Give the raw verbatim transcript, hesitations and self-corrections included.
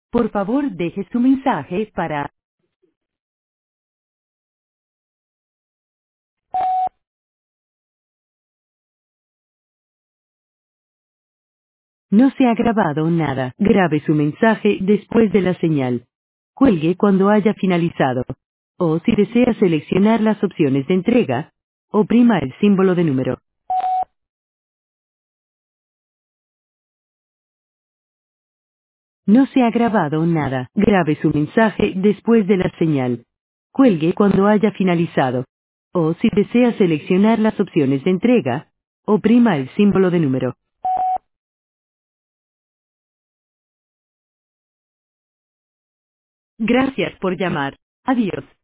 Por favor, deje su mensaje para... No se ha grabado nada. Grabe su mensaje después de la señal. Cuelgue cuando haya finalizado. O si desea seleccionar las opciones de entrega, oprima el símbolo de número. No se ha grabado nada. Grabe su mensaje después de la señal. Cuelgue cuando haya finalizado. O si desea seleccionar las opciones de entrega, oprima el símbolo de número. Gracias por llamar. Adiós.